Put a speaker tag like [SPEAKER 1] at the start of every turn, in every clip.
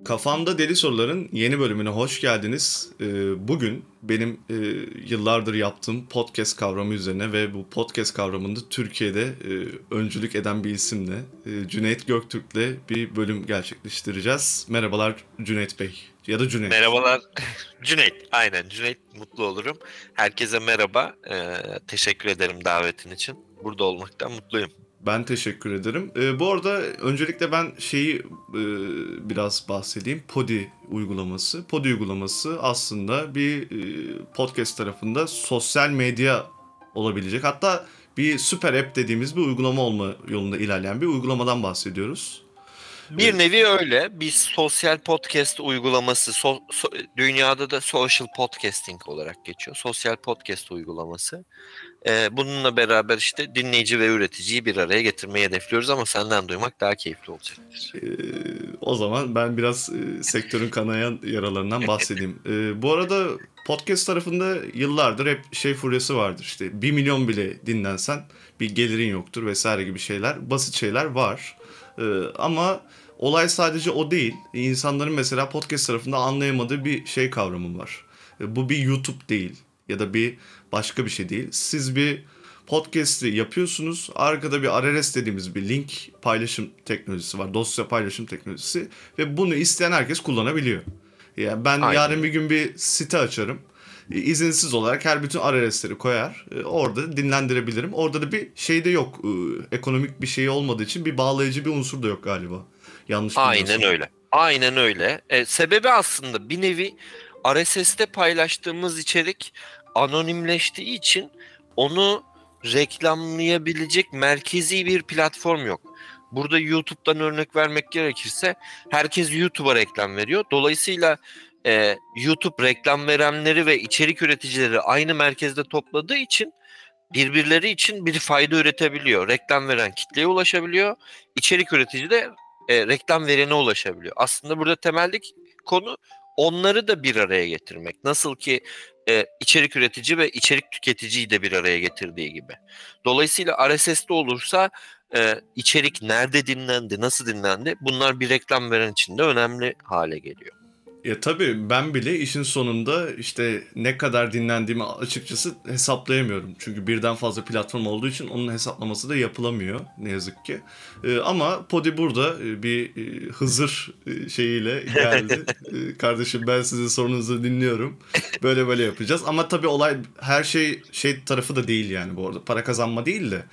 [SPEAKER 1] Kafamda Deli Sorular'ın yeni bölümüne hoş geldiniz. Bugün benim yıllardır yaptığım podcast kavramı üzerine ve bu podcast kavramında Türkiye'de öncülük eden bir isimle Cüneyt Göktürk'le bir bölüm gerçekleştireceğiz. Merhabalar Cüneyt Bey ya da Cüneyt.
[SPEAKER 2] Merhabalar. Cüneyt. Aynen Cüneyt. Mutlu olurum. Herkese merhaba. Teşekkür ederim davetin için. Burada olmaktan mutluyum.
[SPEAKER 1] Ben teşekkür ederim. Bu arada öncelikle ben biraz bahsedeyim. Podi uygulaması. Podi uygulaması aslında bir podcast tarafında sosyal medya olabilecek. Hatta bir süper app dediğimiz bir uygulama olma yolunda ilerleyen bir uygulamadan bahsediyoruz.
[SPEAKER 2] Bir nevi öyle. Bir sosyal podcast uygulaması. Dünyada da social podcasting olarak geçiyor. Sosyal podcast uygulaması. Bununla beraber işte dinleyici ve üreticiyi bir araya getirmeyi hedefliyoruz ama senden duymak daha keyifli olacaktır.
[SPEAKER 1] O zaman ben biraz sektörün kanayan yaralarından bahsedeyim. Bu arada podcast tarafında yıllardır hep furyası vardır. İşte 1 milyon bile dinlensen bir gelirin yoktur vesaire gibi şeyler. Basit şeyler var. Ama olay sadece o değil. İnsanların mesela podcast tarafında anlayamadığı bir kavramı var. Bu bir YouTube değil ya da bir başka bir şey değil. Siz bir podcast'i yapıyorsunuz. Arkada bir RSS dediğimiz bir link paylaşım teknolojisi var. Dosya paylaşım teknolojisi. Ve bunu isteyen herkes kullanabiliyor. Yani ben
[SPEAKER 2] Aynen.
[SPEAKER 1] yarın bir gün bir site açarım. İzinsiz olarak her bütün RSS'leri koyar. Orada dinlendirebilirim. Orada da bir şey de yok. Ekonomik bir şey olmadığı için bir bağlayıcı bir unsur da yok galiba. Yanlış bilmiyorsam.
[SPEAKER 2] Aynen öyle. Aynen öyle. Sebebi aslında bir nevi RSS'te paylaştığımız içerik anonimleştiği için onu reklamlayabilecek merkezi bir platform yok. Burada YouTube'dan örnek vermek gerekirse herkes YouTube'a reklam veriyor. Dolayısıyla YouTube reklam verenleri ve içerik üreticileri aynı merkezde topladığı için birbirleri için bir fayda üretebiliyor. Reklam veren kitleye ulaşabiliyor. İçerik üretici de reklam verene ulaşabiliyor. Aslında burada temeldeki konu onları da bir araya getirmek. Nasıl ki içerik üretici ve içerik tüketiciyi de bir araya getirdiği gibi. Dolayısıyla RSS'de olursa içerik nerede dinlendi, nasıl dinlendi bunlar bir reklam veren için de önemli hale geliyor.
[SPEAKER 1] Ya tabii ben bile işin sonunda işte ne kadar dinlendiğimi açıkçası hesaplayamıyorum. Çünkü birden fazla platform olduğu için onun hesaplaması da yapılamıyor ne yazık ki. Ama Podi burada bir Hızır şeyiyle geldi. Kardeşim ben sizin sorunuzu dinliyorum. Böyle böyle yapacağız. Ama tabii olay her şey tarafı da değil yani bu arada. Para kazanma değil de.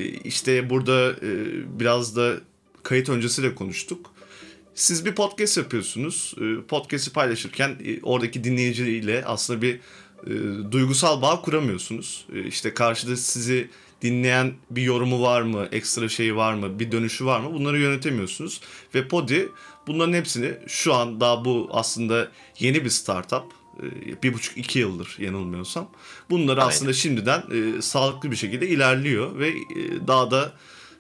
[SPEAKER 1] İşte burada biraz da kayıt öncesi de konuştuk. Siz bir podcast yapıyorsunuz. Podcast'i paylaşırken oradaki dinleyiciyle aslında bir duygusal bağ kuramıyorsunuz. İşte karşıda sizi dinleyen bir yorumu var mı, ekstra şeyi var mı, bir dönüşü var mı? Bunları yönetemiyorsunuz. Ve Podi bunların hepsini şu an daha bu aslında yeni bir startup. 1,5-2 yıldır yanılmıyorsam. Bunları
[SPEAKER 2] Aynen.
[SPEAKER 1] aslında şimdiden sağlıklı bir şekilde ilerliyor ve daha da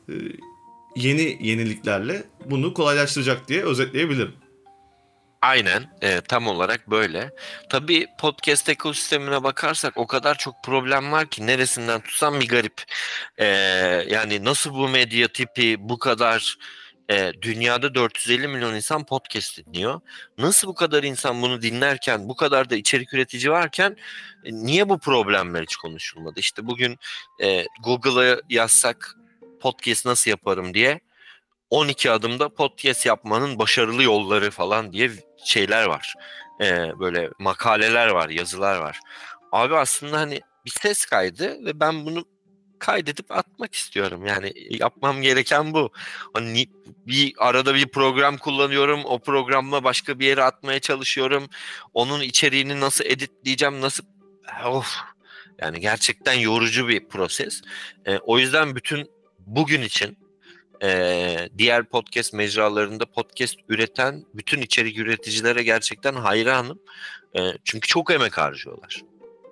[SPEAKER 1] yeni yeniliklerle bunu kolaylaştıracak diye özetleyebilirim.
[SPEAKER 2] Aynen, tam olarak böyle. Tabii podcast ekosistemine bakarsak o kadar çok problem var ki neresinden tutsam bir garip. Yani nasıl bu medya tipi bu kadar dünyada 450 milyon insan podcast dinliyor. Nasıl bu kadar insan bunu dinlerken bu kadar da içerik üretici varken niye bu problemler hiç konuşulmadı? İşte bugün Google'a yazsak podcast nasıl yaparım diye 12 adımda podcast yapmanın başarılı yolları falan diye şeyler var. Böyle makaleler var, yazılar var. Abi aslında hani bir ses kaydı ve ben bunu kaydedip atmak istiyorum. Yani yapmam gereken bu. Hani bir arada bir program kullanıyorum. O programla başka bir yere atmaya çalışıyorum. Onun içeriğini nasıl editleyeceğim, nasıl... Of. Yani gerçekten yorucu bir proses. O yüzden bütün bugün için diğer podcast mecralarında podcast üreten bütün içerik üreticilere gerçekten hayranım. Çünkü çok emek harcıyorlar.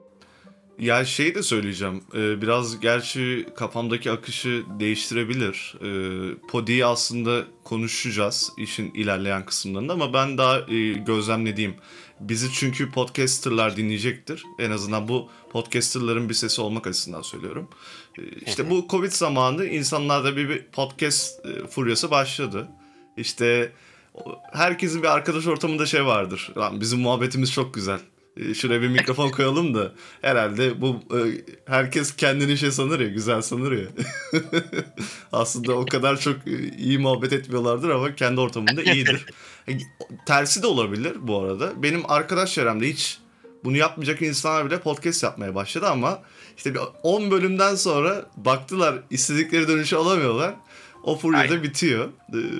[SPEAKER 1] Ya de söyleyeceğim. Biraz gerçi kafamdaki akışı değiştirebilir. Podi'yi aslında konuşacağız işin ilerleyen kısımlarında ama ben daha gözlemlediğim. Bizi çünkü podcasterlar dinleyecektir. En azından bu podcasterların bir sesi olmak açısından söylüyorum. İşte bu Covid zamanı insanlarda bir podcast furyası başladı. İşte herkesin bir arkadaş ortamında şey vardır. Lan bizim muhabbetimiz çok güzel. Şuraya bir mikrofon koyalım da herhalde bu herkes kendini şey sanır ya, güzel sanır ya. Aslında o kadar çok iyi muhabbet etmiyorlardır ama kendi ortamında iyidir. Tersi de olabilir bu arada. Benim arkadaş çevremde hiç bunu yapmayacak insanlar bile podcast yapmaya başladı ama işte bir 10 bölümden sonra baktılar istedikleri dönüşü alamıyorlar. O furya da bitiyor.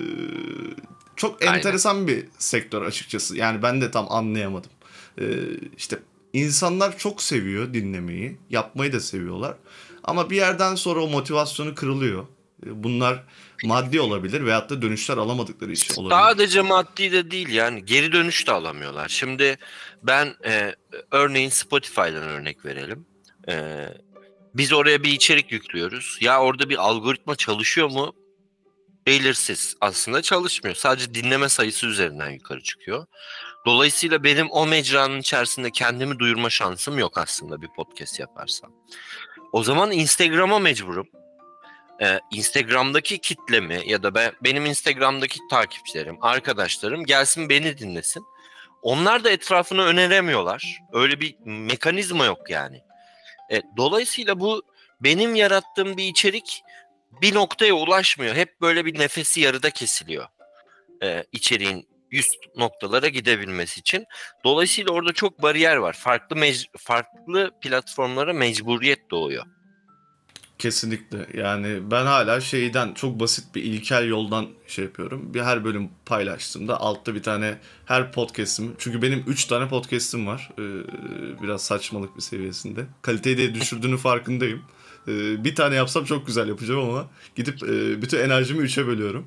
[SPEAKER 1] Çok enteresan bir sektör açıkçası. Yani ben de tam anlayamadım. İşte insanlar çok seviyor dinlemeyi, yapmayı da seviyorlar. Ama bir yerden sonra o motivasyonu kırılıyor. Bunlar maddi olabilir veyahut da dönüşler alamadıkları için olabilir.
[SPEAKER 2] Sadece maddi de değil, yani geri dönüş de alamıyorlar. Şimdi ben örneğin Spotify'dan örnek verelim. Biz oraya bir içerik yüklüyoruz. Ya orada bir algoritma çalışıyor mu? Belirsiz. Aslında çalışmıyor. Sadece dinleme sayısı üzerinden yukarı çıkıyor. Dolayısıyla benim o mecranın içerisinde kendimi duyurma şansım yok aslında bir podcast yaparsam. O zaman Instagram'a mecburum. Instagram'daki kitlemi ya da benim Instagram'daki takipçilerim, arkadaşlarım gelsin beni dinlesin. Onlar da etrafını öneremiyorlar. Öyle bir mekanizma yok yani. Dolayısıyla bu benim yarattığım bir içerik bir noktaya ulaşmıyor. Hep böyle bir nefesi yarıda kesiliyor. İçeriğin üst noktalara gidebilmesi için. Dolayısıyla orada çok bariyer var. Farklı platformlara mecburiyet doğuyor.
[SPEAKER 1] Kesinlikle. Yani ben hala şeyden çok basit bir ilkel yoldan şey yapıyorum. Bir her bölüm paylaştığımda altta bir tane her podcast'im. Çünkü benim 3 tane podcast'im var. Biraz saçmalık bir seviyesinde. Kaliteyi de düşürdüğünü farkındayım. Bir tane yapsam çok güzel yapacağım ama gidip bütün enerjimi 3'e bölüyorum.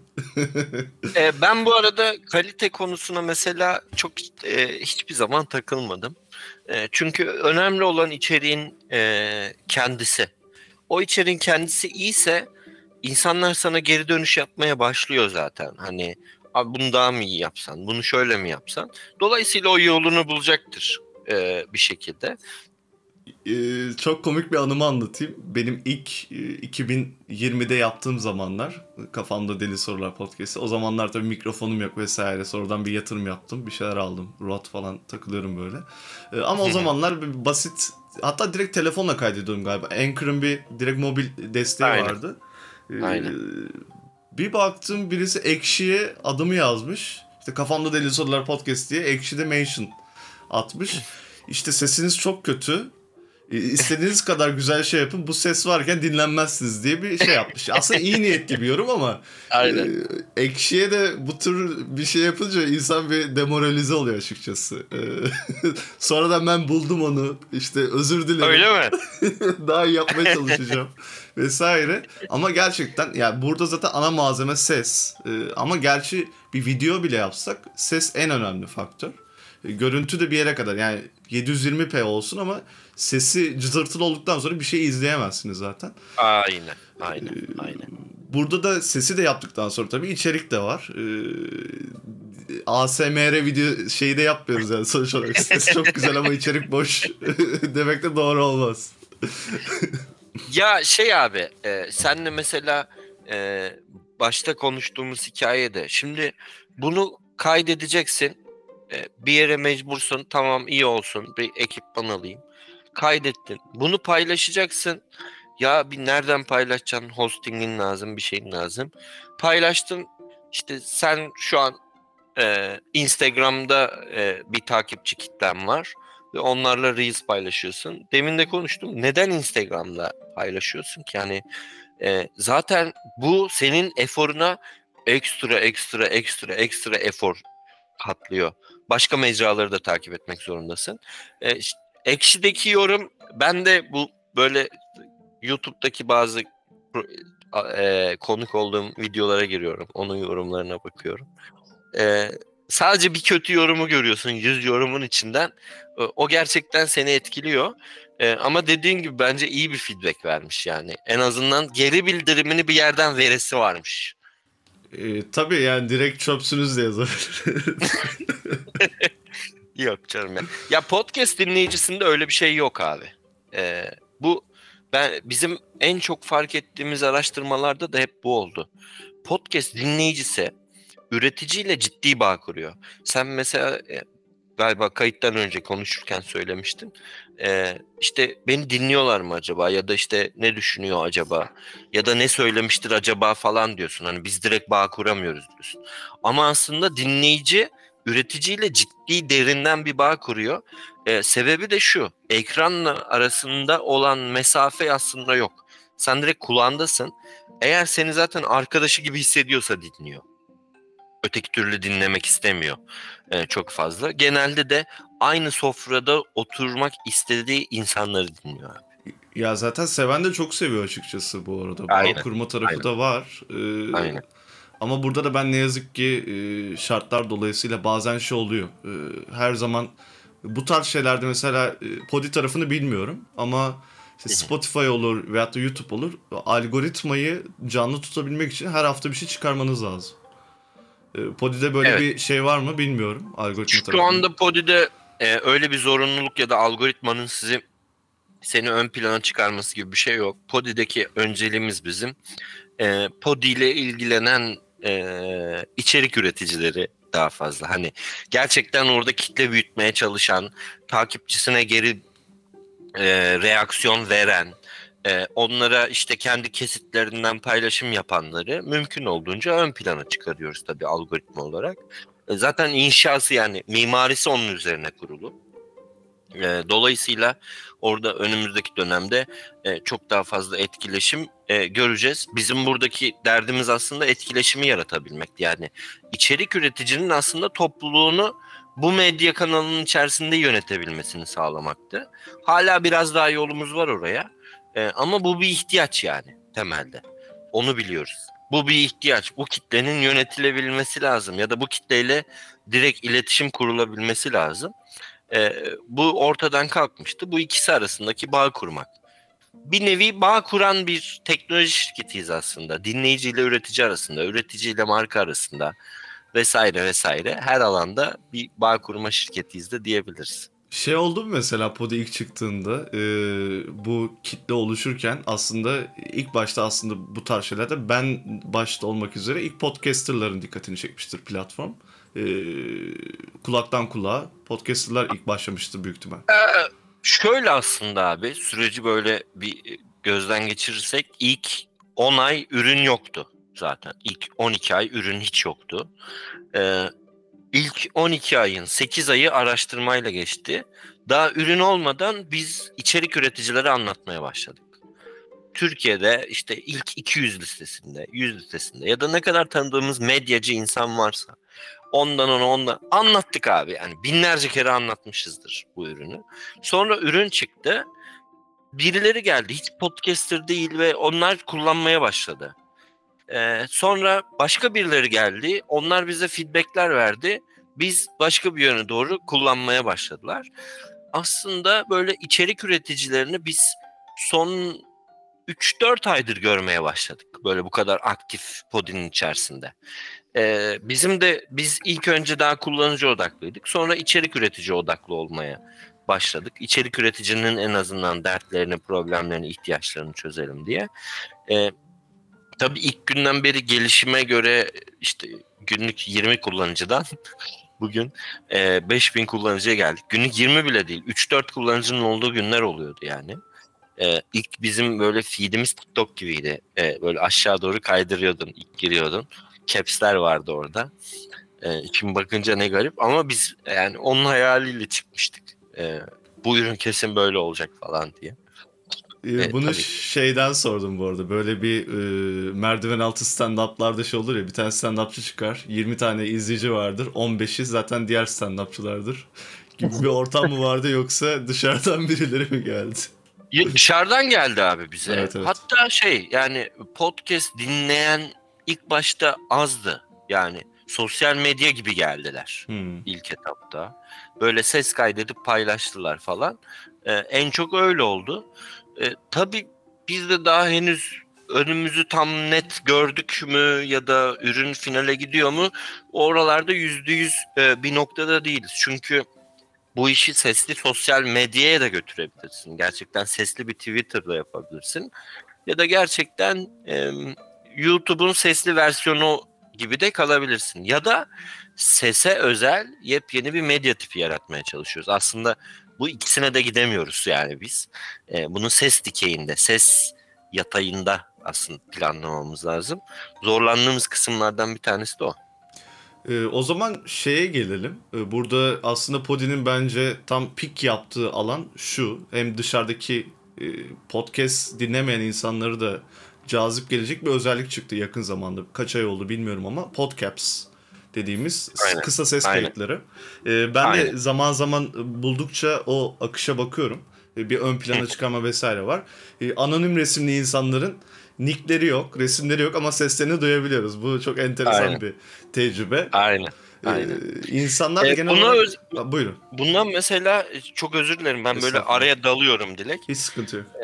[SPEAKER 2] Ben bu arada kalite konusuna mesela çok hiçbir zaman takılmadım. Çünkü önemli olan içeriğin kendisi. O içeriğin kendisi iyiyse insanlar sana geri dönüş yapmaya başlıyor zaten. Hani abi bunu daha mı iyi yapsan, bunu şöyle mi yapsan? Dolayısıyla o yolunu bulacaktır bir şekilde.
[SPEAKER 1] Çok komik bir anımı anlatayım. Benim ilk 2020'de yaptığım zamanlar Kafamda Deli Sorular podcast'i. O zamanlar tabii mikrofonum yok vesaire. Sonradan bir yatırım yaptım. Bir şeyler aldım. Rod falan takılıyorum böyle. Ama o zamanlar bir basit, hatta direkt telefonla kaydediyordum galiba. Anchor'ın bir direkt mobil desteği
[SPEAKER 2] Aynen.
[SPEAKER 1] vardı.
[SPEAKER 2] Aynen.
[SPEAKER 1] Bir baktım birisi Ekşi'ye adımı yazmış. İşte Kafamda Deli Sorular podcast diye Ekşi'de mention atmış. İşte sesiniz çok kötü. İstediğiniz kadar güzel şey yapın. Bu ses varken dinlenmezsiniz diye bir şey yapmış. Aslında iyi niyetli bir yorum ama
[SPEAKER 2] Aynen.
[SPEAKER 1] Ekşi'ye de bu tür bir şey yapınca insan bir demoralize oluyor açıkçası. Sonradan ben buldum onu. İşte özür dilerim.
[SPEAKER 2] Öyle mi?
[SPEAKER 1] Daha iyi yapmaya çalışacağım vesaire. Ama gerçekten yani burada zaten ana malzeme ses. Ama gerçi bir video bile yapsak ses en önemli faktör. Görüntü de bir yere kadar, yani 720p olsun ama sesi cızırtılı olduktan sonra bir şey izleyemezsiniz zaten.
[SPEAKER 2] Aynen. Aynen. Aynen.
[SPEAKER 1] Burada da sesi de yaptıktan sonra tabii içerik de var. ASMR video şeyi de yapmıyoruz yani sonuç olarak. Ses çok güzel ama içerik boş demek de doğru olmaz.
[SPEAKER 2] Ya şey abi, senle mesela başta konuştuğumuz hikayede şimdi bunu kaydedeceksin. Bir yere mecbursun, tamam iyi olsun, bir ekipman alayım. Kaydettin. Bunu paylaşacaksın. Ya bir nereden paylaşacaksın? Hostingin lazım, bir şeyin lazım. Paylaştın. İşte sen şu an Instagram'da bir takipçi kitlen var ve onlarla Reels paylaşıyorsun. Demin de konuştum. Neden Instagram'da paylaşıyorsun ki? Yani zaten bu senin eforuna ekstra efor katlıyor. Başka mecraları da takip etmek zorundasın. Ekşi'deki yorum, ben de bu böyle YouTube'daki bazı konuk olduğum videolara giriyorum. Onun yorumlarına bakıyorum. Sadece bir kötü yorumu görüyorsun 100 yorumun içinden. O gerçekten seni etkiliyor. Ama dediğin gibi bence iyi bir feedback vermiş yani. En azından geri bildirimini bir yerden veresi varmış.
[SPEAKER 1] Tabii yani direkt çöpsünüz de yazabilir.
[SPEAKER 2] Yok canım ya. Ya podcast dinleyicisinde öyle bir şey yok abi. Bu bizim en çok fark ettiğimiz araştırmalarda da hep bu oldu. Podcast dinleyicisi üreticiyle ciddi bağ kuruyor. Sen mesela galiba kayıttan önce konuşurken söylemiştin. İşte beni dinliyorlar mı acaba, ya da işte ne düşünüyor acaba, ya da ne söylemiştir acaba falan diyorsun. Hani biz direkt bağ kuramıyoruz diyorsun. Ama aslında dinleyici üreticiyle ciddi, derinden bir bağ kuruyor. Sebebi de şu: ekranla arasında olan mesafe aslında yok. Sen direkt kulağındasın. Eğer seni zaten arkadaşı gibi hissediyorsa dinliyor. Öteki türlü dinlemek istemiyor çok fazla. Genelde de aynı sofrada oturmak istediği insanları dinliyor.
[SPEAKER 1] Ya zaten seven de çok seviyor açıkçası bu arada. Bağ
[SPEAKER 2] Aynen.
[SPEAKER 1] kurma tarafı
[SPEAKER 2] Aynen.
[SPEAKER 1] da var.
[SPEAKER 2] Aynen.
[SPEAKER 1] Ama burada da ben ne yazık ki şartlar dolayısıyla bazen şey oluyor. Her zaman bu tarz şeylerde mesela Podi tarafını bilmiyorum ama işte Spotify olur veyahut da YouTube olur. Algoritmayı canlı tutabilmek için her hafta bir şey çıkarmanız lazım. Podi'de böyle
[SPEAKER 2] Evet.
[SPEAKER 1] bir şey var mı bilmiyorum algoritma
[SPEAKER 2] Şu
[SPEAKER 1] tarafında.
[SPEAKER 2] anda Podi'de öyle bir zorunluluk ya da algoritmanın seni ön plana çıkarması gibi bir şey yok. Podi'deki önceliğimiz bizim Podi ile ilgilenen içerik üreticileri daha fazla. Hani gerçekten orada kitle büyütmeye çalışan, takipçisine geri reaksiyon veren, onlara işte kendi kesitlerinden paylaşım yapanları mümkün olduğunca ön plana çıkarıyoruz tabii algoritma olarak. Zaten inşası, yani mimarisi onun üzerine kurulu. Dolayısıyla orada önümüzdeki dönemde çok daha fazla etkileşim göreceğiz. Bizim buradaki derdimiz aslında etkileşimi yaratabilmek. Yani içerik üreticinin aslında topluluğunu bu medya kanalının içerisinde yönetebilmesini sağlamaktı. Hala biraz daha yolumuz var oraya. Ama bu bir ihtiyaç yani temelde. Onu biliyoruz. Bu bir ihtiyaç. Bu kitlenin yönetilebilmesi lazım ya da bu kitleyle direkt iletişim kurulabilmesi lazım. Bu ortadan kalkmıştı. Bu ikisi arasındaki bağ kurmak. Bir nevi bağ kuran bir teknoloji şirketiyiz aslında. Dinleyici ile üretici arasında, üretici ile marka arasında vesaire vesaire. Her alanda bir bağ kurma şirketiyiz de diyebiliriz.
[SPEAKER 1] Şey oldu mu mesela Podi ilk çıktığında bu kitle oluşurken aslında ilk başta aslında bu tarz şeylerde ben başta olmak üzere ilk podcasterların dikkatini çekmiştir platform. E, Kulaktan kulağa podcasterlar ilk başlamıştır büyük ihtimal.
[SPEAKER 2] Şöyle aslında abi, süreci böyle bir gözden geçirirsek ilk 10 ay ürün yoktu zaten. İlk 12 ay ürün hiç yoktu. Ee, İlk 12 ayın 8 ayı araştırmayla geçti. Daha ürün olmadan biz içerik üreticileri anlatmaya başladık. Türkiye'de işte ilk 200 listesinde, 100 listesinde ya da ne kadar tanıdığımız medyacı insan varsa ondan anlattık abi. Yani binlerce kere anlatmışızdır bu ürünü. Sonra ürün çıktı. Birileri geldi, hiç podcaster değil ve onlar kullanmaya başladı. Sonra başka birileri geldi. Onlar bize feedbackler verdi. Biz başka bir yöne doğru kullanmaya başladılar. Aslında böyle içerik üreticilerini biz son 3-4 aydır görmeye başladık. Böyle bu kadar aktif Podi'nin içerisinde. Biz ilk önce daha kullanıcı odaklıydık. Sonra içerik üretici odaklı olmaya başladık. İçerik üreticinin en azından dertlerini, problemlerini, ihtiyaçlarını çözelim diye. Tabii ilk günden beri gelişime göre işte günlük 20 kullanıcıdan bugün 5000 kullanıcıya geldik. Günlük 20 bile değil. 3-4 kullanıcının olduğu günler oluyordu yani. İlk bizim böyle feedimiz TikTok gibiydi. Böyle aşağı doğru kaydırıyordun, ilk giriyordun. Caps'ler vardı orada. Şimdi bakınca ne garip ama biz yani onun hayaliyle çıkmıştık. Bu ürün kesin böyle olacak falan diye.
[SPEAKER 1] Bunu
[SPEAKER 2] Tabii.
[SPEAKER 1] şeyden sordum bu arada. Böyle bir merdiven altı stand-up'larda şey olur ya. Bir tane stand-upçı çıkar. 20 tane izleyici vardır. 15'i zaten diğer stand-upçılardır. Gibi bir ortam mı vardı yoksa dışarıdan birileri mi geldi?
[SPEAKER 2] Dışarıdan geldi abi bize.
[SPEAKER 1] Evet, evet.
[SPEAKER 2] Hatta yani podcast dinleyen ilk başta azdı. Yani sosyal medya gibi geldiler
[SPEAKER 1] Hmm.
[SPEAKER 2] ilk etapta. Böyle ses kaydedip paylaştılar falan. En çok öyle oldu. Tabii biz de daha henüz önümüzü tam net gördük mü ya da ürün finale gidiyor mu? Oralarda %100 bir noktada değiliz. Çünkü bu işi sesli sosyal medyaya da götürebilirsin. Gerçekten sesli bir Twitter'da yapabilirsin. Ya da gerçekten YouTube'un sesli versiyonu gibi de kalabilirsin. Ya da sese özel yepyeni bir medya tipi yaratmaya çalışıyoruz. Aslında bu ikisine de gidemiyoruz yani biz. Bunun ses dikeyinde, ses yatayında aslında planlamamız lazım. Zorlandığımız kısımlardan bir tanesi de o.
[SPEAKER 1] O zaman şeye gelelim. Burada aslında Podi'nin bence tam pik yaptığı alan şu. Hem dışarıdaki podcast dinlemeyen insanları da cazip gelecek bir özellik çıktı yakın zamanda. Kaç ay oldu bilmiyorum ama podcasts dediğimiz
[SPEAKER 2] Aynen.
[SPEAKER 1] kısa ses
[SPEAKER 2] Aynen.
[SPEAKER 1] kayıtları. Ben de
[SPEAKER 2] Aynen.
[SPEAKER 1] zaman zaman buldukça o akışa bakıyorum. Bir ön plana çıkarma vesaire var. Anonim resimli insanların nickleri yok, resimleri yok ama seslerini duyabiliyoruz. Bu çok enteresan
[SPEAKER 2] Aynen.
[SPEAKER 1] bir tecrübe.
[SPEAKER 2] Aynen. Aynen.
[SPEAKER 1] İnsanlar genel
[SPEAKER 2] Buna
[SPEAKER 1] olarak... Buyurun.
[SPEAKER 2] bundan mesela çok özür dilerim, ben böyle
[SPEAKER 1] Estağfurullah.
[SPEAKER 2] araya dalıyorum Dilek.
[SPEAKER 1] Hiç sıkıntı yok.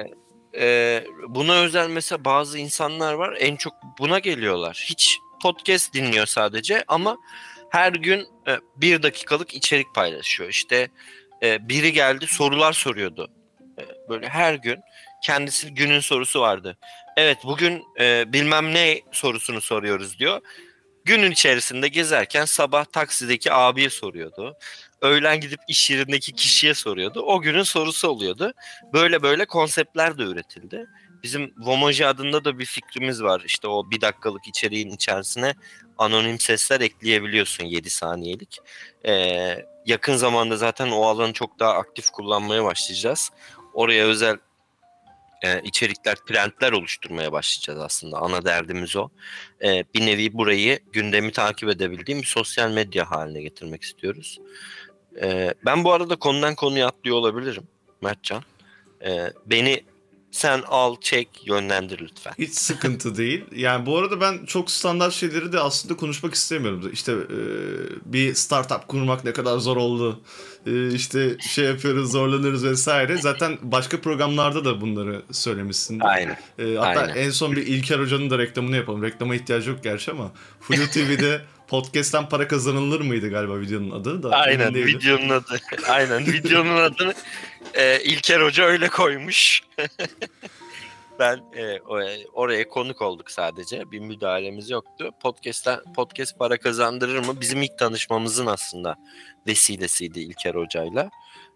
[SPEAKER 2] Buna özel mesela bazı insanlar var, en çok buna geliyorlar. Hiç podcast dinliyor sadece ama her gün 1 dakikalık içerik paylaşıyor. İşte biri geldi sorular soruyordu. Böyle her gün kendisi günün sorusu vardı. Evet, bugün bilmem ne sorusunu soruyoruz diyor. Günün içerisinde gezerken sabah taksideki abiye soruyordu. Öğlen gidip iş yerindeki kişiye soruyordu. O günün sorusu oluyordu. Böyle böyle konseptler de üretildi. Bizim Vomoji adında da bir fikrimiz var. İşte o 1 dakikalık içeriğin içerisine anonim sesler ekleyebiliyorsun, 7 saniyelik. Yakın zamanda zaten o alanı çok daha aktif kullanmaya başlayacağız. Oraya özel içerikler, trendler oluşturmaya başlayacağız aslında. Ana derdimiz o. Bir nevi burayı, gündemi takip edebildiğim bir sosyal medya haline getirmek istiyoruz. Ben bu arada konudan konuya atlıyor olabilirim Mertcan. Beni sen al, çek, yönlendir lütfen.
[SPEAKER 1] Hiç sıkıntı değil. Yani bu arada ben çok standart şeyleri de aslında konuşmak istemiyorum. İşte bir startup kurmak ne kadar zor oldu. İşte şey yapıyoruz, zorlanırız vesaire. Zaten başka programlarda da bunları söylemişsin.
[SPEAKER 2] Aynen.
[SPEAKER 1] Hatta
[SPEAKER 2] Aynen.
[SPEAKER 1] en son bir İlker Hoca'nın da reklamını yapalım. Reklama ihtiyacı yok gerçi ama Flu TV'de podcast'ten para kazanılır mıydı galiba videonun adı da.
[SPEAKER 2] Aynen,
[SPEAKER 1] Emin değilim.
[SPEAKER 2] videonun adı. Aynen, videonun adını İlker Hoca öyle koymuş. Ben oraya konuk olduk sadece. Bir müdahalemiz yoktu. Podcast para kazandırır mı? Bizim ilk tanışmamızın aslında vesilesiydi İlker Hoca'yla.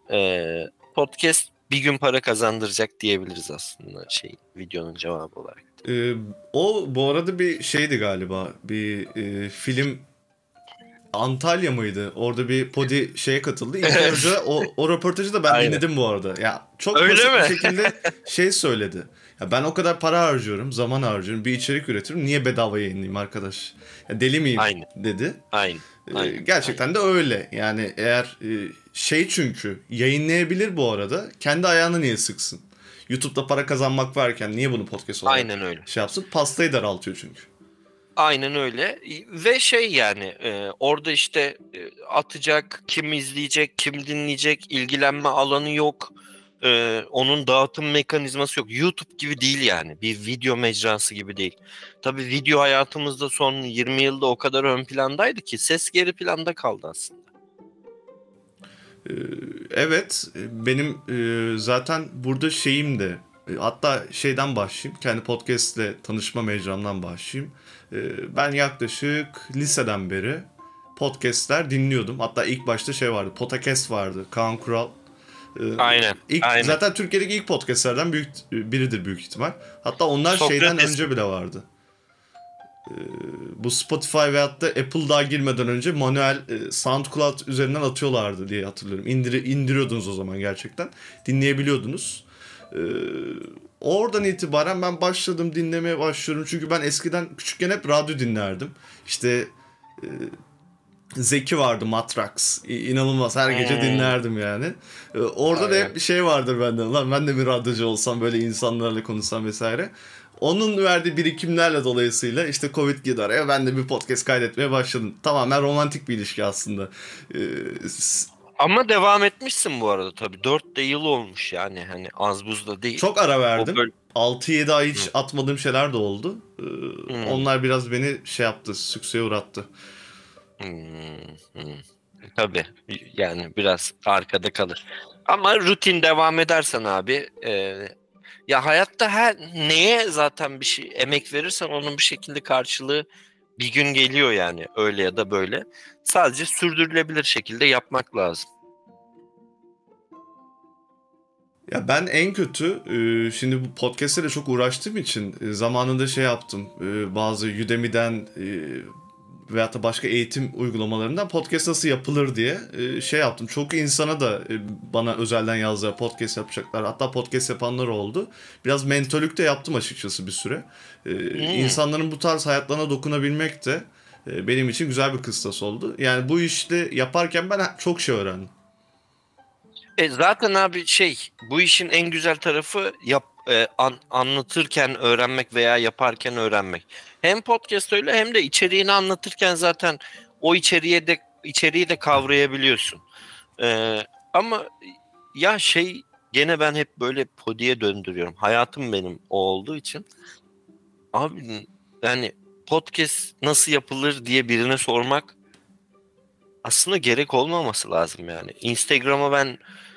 [SPEAKER 2] Podcast bir gün para kazandıracak diyebiliriz aslında videonun cevabı olarak.
[SPEAKER 1] O bu arada bir şeydi galiba. Bir film Antalya mıydı? Orada bir podi şeye katıldı. İlker Hoca o röportajı da ben
[SPEAKER 2] Aynen.
[SPEAKER 1] dinledim bu arada. Ya çok
[SPEAKER 2] Öyle
[SPEAKER 1] basit
[SPEAKER 2] mi?
[SPEAKER 1] bir şekilde şey söyledi. Ya ben o kadar para harcıyorum, zaman harcıyorum, bir içerik üretiyorum. Niye bedava yayınlayayım arkadaş? Ya deli miyim
[SPEAKER 2] Aynen.
[SPEAKER 1] dedi.
[SPEAKER 2] Aynen. Aynen.
[SPEAKER 1] Gerçekten de öyle. Yani eğer şey çünkü yayınlayabilir bu arada. Kendi ayağını niye sıksın? YouTube'da para kazanmak varken niye bunu podcast olarak
[SPEAKER 2] Aynen öyle.
[SPEAKER 1] şey yapsın? Pastayı daraltıyor çünkü.
[SPEAKER 2] Aynen öyle. Ve yani orada işte atacak, kim izleyecek, kim dinleyecek, ilgilenme alanı yok. Onun dağıtım mekanizması yok. YouTube gibi değil yani. Bir video mecrası gibi değil. Tabii video hayatımızda son 20 yılda o kadar ön plandaydı ki ses geri planda kaldı aslında.
[SPEAKER 1] Evet, benim zaten burada şeyim de hatta şeyden başlayayım. Kendi podcast'le tanışma mecramdan başlayayım. Ben yaklaşık liseden beri podcast'ler dinliyordum. Hatta ilk başta şey vardı, Podcast vardı. Kaan Kural.
[SPEAKER 2] Aynen. Aynen.
[SPEAKER 1] Zaten Türkiye'deki ilk podcast'lerden biridir büyük ihtimal. Hatta onlar
[SPEAKER 2] Sokrates.
[SPEAKER 1] şeyden önce bile vardı. Bu Spotify veyahut da Apple daha girmeden önce manuel SoundCloud üzerinden atıyorlardı diye hatırlıyorum. İndiriyordunuz o zaman gerçekten. Dinleyebiliyordunuz. Oradan itibaren ben başladım, dinlemeye başlıyorum. Çünkü ben eskiden küçükken hep radyo dinlerdim. İşte Zeki vardı, Matrax. İnanılmaz, her gece dinlerdim yani. Orada da hep bir şey vardır bende. Lan ben de bir radyocu olsam, böyle insanlarla konuşsam vesaire. Onun verdiği birikimlerle dolayısıyla işte Covid girdi araya, ben de bir podcast kaydetmeye başladım. Tamamen romantik bir ilişki aslında.
[SPEAKER 2] Ama devam etmişsin bu arada tabii. 4 de yıl olmuş yani, hani az buz da değil.
[SPEAKER 1] Çok ara verdim.
[SPEAKER 2] Böyle...
[SPEAKER 1] 6-7 ay hiç atmadığım şeyler de oldu. Onlar biraz beni şey yaptı, sükseye uğrattı.
[SPEAKER 2] Tabii yani biraz arkada kalır. Ama rutin devam edersen abi, ya hayatta her neye zaten bir şey emek verirsen onun bir şekilde karşılığı Bir gün geliyor yani, öyle ya da böyle. Sadece sürdürülebilir şekilde yapmak lazım.
[SPEAKER 1] Ya ben en kötü şimdi bu podcast'e de çok uğraştığım için zamanında şey yaptım. Bazı Udemy'den veyahut da başka eğitim uygulamalarından podcast nasıl yapılır diye şey yaptım. Çok insana da bana özelden yazdılar, podcast yapacaklar. Hatta podcast yapanlar oldu. Biraz mentörlük de yaptım açıkçası bir süre. İnsanların bu tarz hayatlarına dokunabilmek de benim için güzel bir kıstas oldu. Yani bu işte yaparken ben çok şey öğrendim.
[SPEAKER 2] Zaten abi bu işin en güzel tarafı anlatırken öğrenmek veya yaparken öğrenmek. Hem podcast öyle, hem de içeriğini anlatırken zaten o içeriği de kavrayabiliyorsun. E, ama ya gene ben hep böyle podiye döndürüyorum. Hayatım benim o olduğu için. Abi yani podcast nasıl yapılır diye birine sormak aslında gerek olmaması lazım yani. Instagram'a ben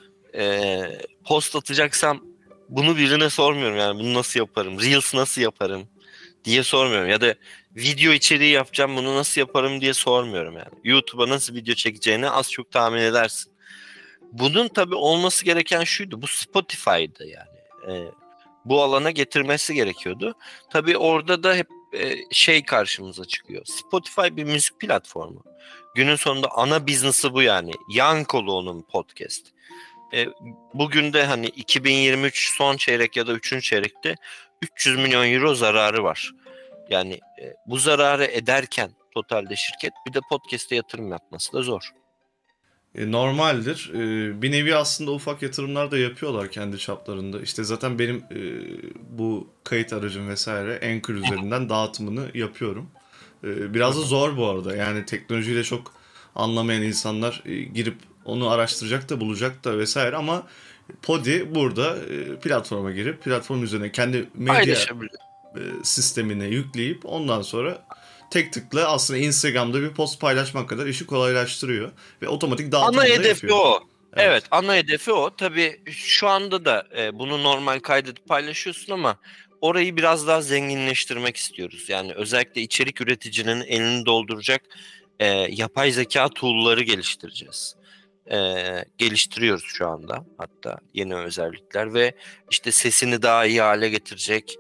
[SPEAKER 2] post atacaksam bunu birine sormuyorum, yani bunu nasıl yaparım, Reels nasıl yaparım diye sormuyorum, ya da video içeriği yapacağım bunu nasıl yaparım diye sormuyorum yani. YouTube'a nasıl video çekeceğini az çok tahmin edersin. Bunun tabii olması gereken şuydu, bu Spotify'dı yani. Bu alana getirmesi gerekiyordu. Tabii orada da hep karşımıza çıkıyor. Spotify bir müzik platformu. Günün sonunda ana business'ı bu yani. Yankolu onun podcast. Bugün de hani 2023 son çeyrek ya da 3. çeyrekte 300 milyon euro zararı var. Yani bu zararı ederken totalde şirket, bir de podcast'e yatırım yapması da zor.
[SPEAKER 1] Normaldir. Bir nevi aslında ufak yatırımlar da yapıyorlar kendi çaplarında. İşte zaten benim bu kayıt aracım vesaire Anchor üzerinden dağıtımını yapıyorum. Biraz da zor bu arada. Yani teknolojiyle çok anlamayan insanlar girip onu araştıracak da bulacak da vesaire, ama Podi burada platforma girip platform üzerine kendi medya
[SPEAKER 2] Paylaşabilir.
[SPEAKER 1] sistemine yükleyip ondan sonra tek tıkla aslında Instagram'da bir post paylaşmak kadar işi kolaylaştırıyor ve otomatik
[SPEAKER 2] Ana
[SPEAKER 1] dağıtımını da
[SPEAKER 2] hedefi
[SPEAKER 1] yapıyor.
[SPEAKER 2] o. Evet,
[SPEAKER 1] Evet.
[SPEAKER 2] ana hedefi o. Tabii şu anda da bunu normal kaydedip paylaşıyorsun, ama orayı biraz daha zenginleştirmek istiyoruz. Yani özellikle içerik üreticinin elini dolduracak yapay zeka tool'ları geliştireceğiz. Geliştiriyoruz şu anda, hatta yeni özellikler, ve işte sesini daha iyi hale getirecek,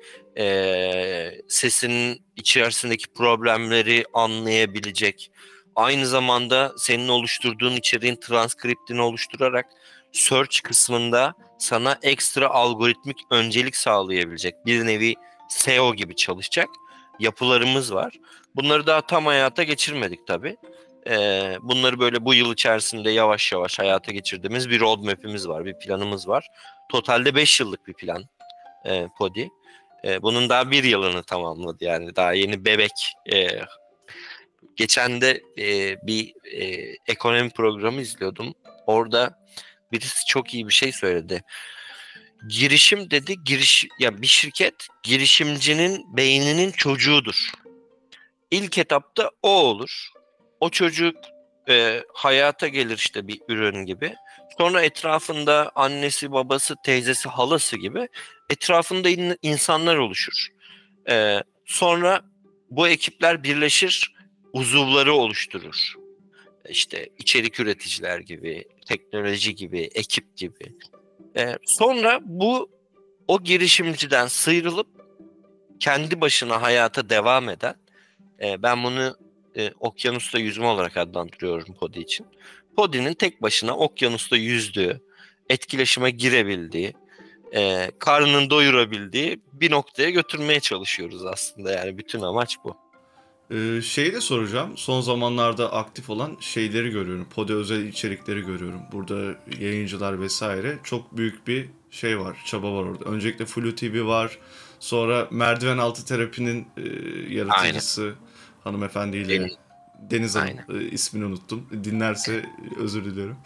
[SPEAKER 2] sesinin içerisindeki problemleri anlayabilecek, aynı zamanda senin oluşturduğun içeriğin transkriptini oluşturarak search kısmında sana ekstra algoritmik öncelik sağlayabilecek bir nevi SEO gibi çalışacak yapılarımız var. Bunları daha tam hayata geçirmedik tabii. Bunları böyle bu yıl içerisinde yavaş yavaş hayata geçirdiğimiz bir roadmap'imiz var, bir planımız var. Totalde 5 yıllık bir plan Podi. Bunun daha bir yılını tamamladı, yani daha yeni bebek. Geçen de bir ekonomi programı izliyordum. Orada birisi çok iyi bir şey söyledi. Girişim dedi, ya bir şirket girişimcinin beyninin çocuğudur. İlk etapta o olur. O çocuk hayata gelir işte bir ürün gibi. Sonra etrafında annesi, babası, teyzesi, halası gibi etrafında insanlar oluşur. Sonra bu ekipler birleşir, uzuvları oluşturur. İşte içerik üreticiler gibi, teknoloji gibi, ekip gibi. Sonra o girişimciden sıyrılıp kendi başına hayata devam eden, ben bunu okyanusta yüzme olarak adlandırıyorum Podi için. Podi'nin tek başına okyanusta yüzdüğü, etkileşime girebildiği, karnını doyurabildiği bir noktaya götürmeye çalışıyoruz aslında. Yani bütün amaç bu.
[SPEAKER 1] Şeyi de soracağım. Son zamanlarda aktif olan şeyleri görüyorum. Podi özel içerikleri görüyorum. Burada yayıncılar vesaire. Çok büyük bir şey var. Çaba var orada. Öncelikle Flu TV var. Sonra Merdiven Altı Terapi'nin
[SPEAKER 2] Aynen.
[SPEAKER 1] yaratıcısı hanımefendiyle,
[SPEAKER 2] Benim,
[SPEAKER 1] Deniz Hanım,
[SPEAKER 2] aynen.
[SPEAKER 1] ismini unuttum. Dinlerse özür diliyorum.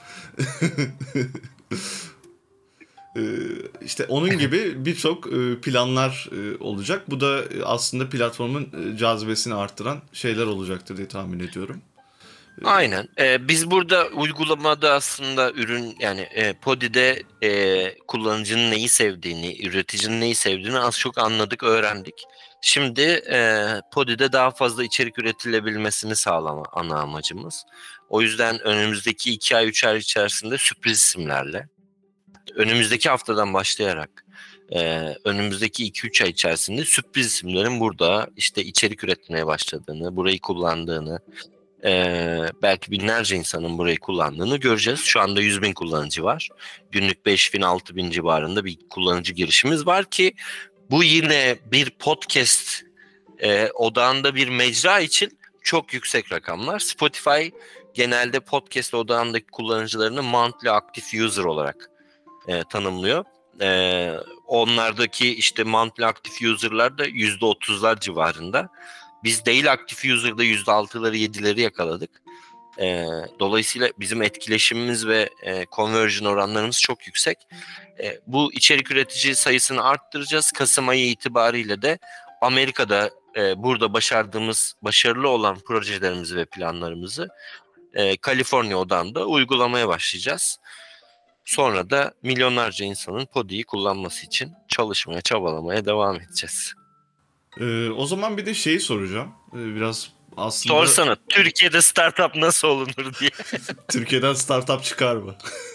[SPEAKER 1] Ee, işte onun gibi birçok planlar olacak. Bu da aslında platformun cazibesini arttıran şeyler olacaktır diye tahmin ediyorum.
[SPEAKER 2] Aynen. Biz burada uygulamada aslında ürün, yani Podi'de kullanıcının neyi sevdiğini, üreticinin neyi sevdiğini az çok anladık, öğrendik. Şimdi Podi'de daha fazla içerik üretilebilmesini sağlama ana amacımız. O yüzden önümüzdeki 2 ay 3 ay içerisinde sürpriz isimlerle, önümüzdeki haftadan başlayarak önümüzdeki 2-3 ay içerisinde sürpriz isimlerin burada işte içerik üretmeye başladığını, burayı kullandığını, belki binlerce insanın burayı kullandığını göreceğiz. Şu anda 100.000 kullanıcı var. Günlük 5.000-6.000 civarında bir kullanıcı girişimiz var ki bu yine bir podcast odağında bir mecra için çok yüksek rakamlar. Spotify genelde podcast odağındaki kullanıcılarını monthly active user olarak tanımlıyor. Onlardaki işte monthly active user'lar da %30'lar civarında. Biz daily active user'da %6'ları 7'leri yakaladık. Dolayısıyla bizim etkileşimimiz ve conversion oranlarımız çok yüksek. Bu içerik üretici sayısını arttıracağız. Kasım ayı itibariyle de Amerika'da burada başarılı olan projelerimizi ve planlarımızı Kaliforniya odağında uygulamaya başlayacağız. Sonra da milyonlarca insanın Podi'yi kullanması için çalışmaya, çabalamaya devam edeceğiz.
[SPEAKER 1] O zaman bir de şeyi soracağım. Biraz aslında...
[SPEAKER 2] Sorsana, Türkiye'de startup nasıl olunur diye.
[SPEAKER 1] Türkiye'den startup çıkar mı?